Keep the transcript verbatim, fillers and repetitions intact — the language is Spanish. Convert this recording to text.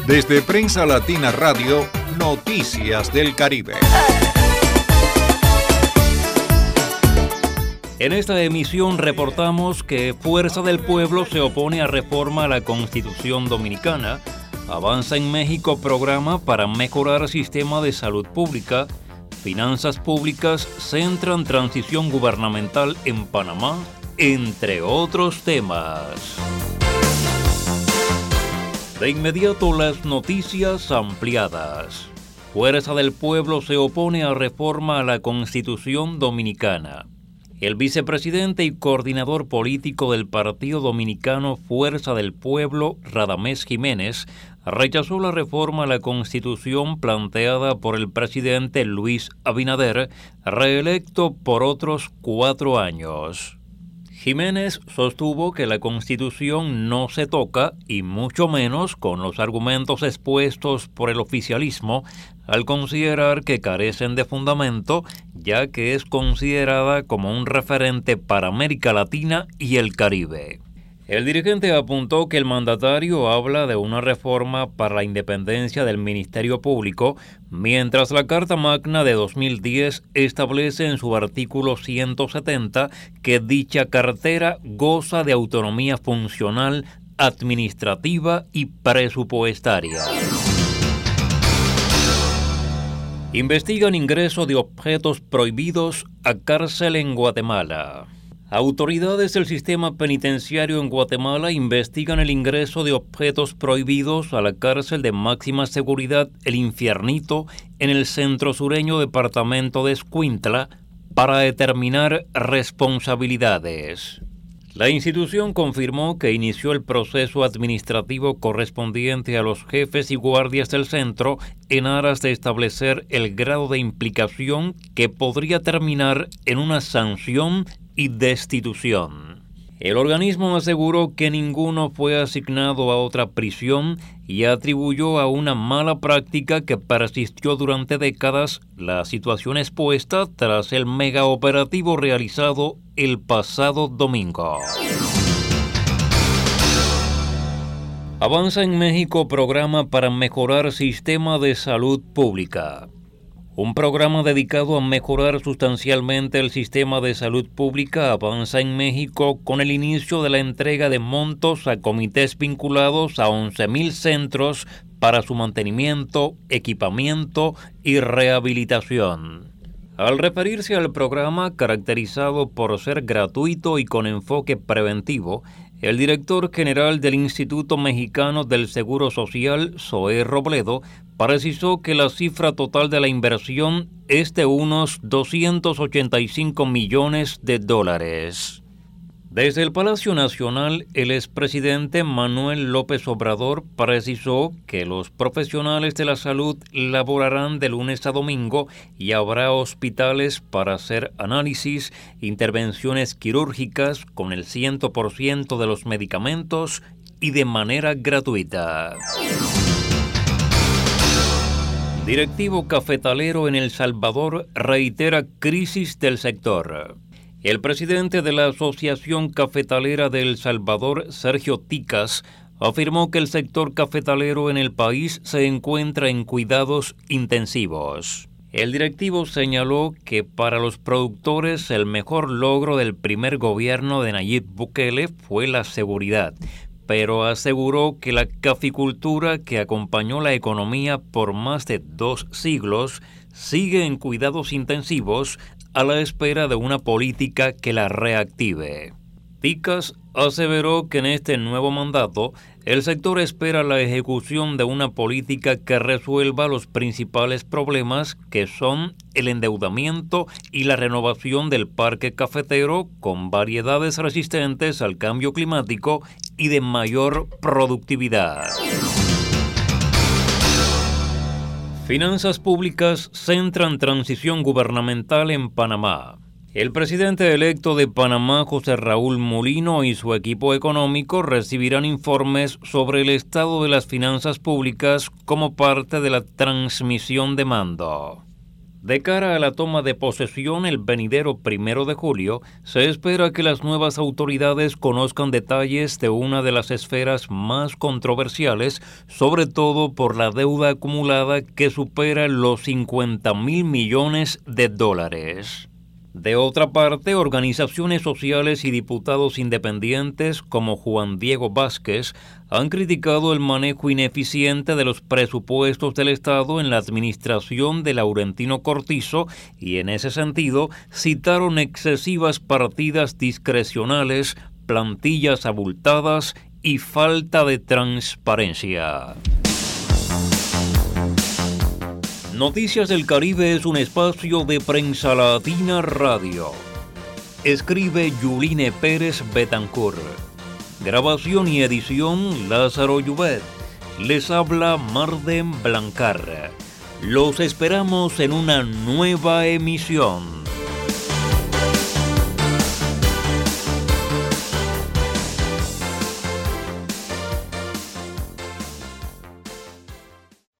Desde Prensa Latina Radio, Noticias del Caribe. En esta emisión reportamos que Fuerza del Pueblo se opone a reforma a la Constitución Dominicana, avanza en México programa para mejorar sistema de salud pública, finanzas públicas centran transición gubernamental en Panamá, entre otros temas. De inmediato las noticias ampliadas. Fuerza del Pueblo se opone a reforma a la Constitución Dominicana. El vicepresidente y coordinador político del Partido Dominicano Fuerza del Pueblo, Radamés Jiménez, rechazó la reforma a la Constitución planteada por el presidente Luis Abinader, reelecto por otros cuatro años. Jiménez sostuvo que la Constitución no se toca, y mucho menos con los argumentos expuestos por el oficialismo, al considerar que carecen de fundamento, ya que es considerada como un referente para América Latina y el Caribe. El dirigente apuntó que el mandatario habla de una reforma para la independencia del Ministerio Público, mientras la Carta Magna de dos mil diez establece en su artículo ciento setenta que dicha cartera goza de autonomía funcional, administrativa y presupuestaria. Investigan ingreso de objetos prohibidos a cárcel en Guatemala. Autoridades del sistema penitenciario en Guatemala investigan el ingreso de objetos prohibidos a la cárcel de máxima seguridad El Infiernito en el centro sureño departamento de Escuintla para determinar responsabilidades. La institución confirmó que inició el proceso administrativo correspondiente a los jefes y guardias del centro en aras de establecer el grado de implicación que podría terminar en una sanción y destitución. El organismo aseguró que ninguno fue asignado a otra prisión y atribuyó a una mala práctica que persistió durante décadas la situación expuesta tras el megaoperativo realizado el pasado domingo. Avanza en México programa para mejorar sistema de salud pública. Un programa dedicado a mejorar sustancialmente el sistema de salud pública avanza en México con el inicio de la entrega de montos a comités vinculados a once mil centros para su mantenimiento, equipamiento y rehabilitación. Al referirse al programa, caracterizado por ser gratuito y con enfoque preventivo, el director general del Instituto Mexicano del Seguro Social, Zoé Robledo, precisó que la cifra total de la inversión es de unos doscientos ochenta y cinco millones de dólares. Desde el Palacio Nacional, el expresidente Manuel López Obrador precisó que los profesionales de la salud laborarán de lunes a domingo y habrá hospitales para hacer análisis, intervenciones quirúrgicas con el cien por ciento de los medicamentos y de manera gratuita. Directivo cafetalero en El Salvador reitera crisis del sector. El presidente de la Asociación Cafetalera de El Salvador, Sergio Ticas, afirmó que el sector cafetalero en el país se encuentra en cuidados intensivos. El directivo señaló que para los productores el mejor logro del primer gobierno de Nayib Bukele fue la seguridad, pero aseguró que la caficultura que acompañó la economía por más de dos siglos sigue en cuidados intensivos a la espera de una política que la reactive. Ticas aseveró que en este nuevo mandato el sector espera la ejecución de una política que resuelva los principales problemas que son el endeudamiento y la renovación del parque cafetero con variedades resistentes al cambio climático y de mayor productividad. Finanzas públicas centran transición gubernamental en Panamá. El presidente electo de Panamá, José Raúl Mulino, y su equipo económico recibirán informes sobre el estado de las finanzas públicas como parte de la transmisión de mando. De cara a la toma de posesión el venidero primero de julio, se espera que las nuevas autoridades conozcan detalles de una de las esferas más controversiales, sobre todo por la deuda acumulada que supera los cincuenta mil millones de dólares. De otra parte, organizaciones sociales y diputados independientes como Juan Diego Vázquez han criticado el manejo ineficiente de los presupuestos del Estado en la administración de Laurentino Cortizo y en ese sentido citaron excesivas partidas discrecionales, plantillas abultadas y falta de transparencia. Noticias del Caribe es un espacio de Prensa Latina Radio. Escribe Yuline Pérez Betancourt. Grabación y edición Lázaro Llubet. Les habla Marden Blancar. Los esperamos en una nueva emisión.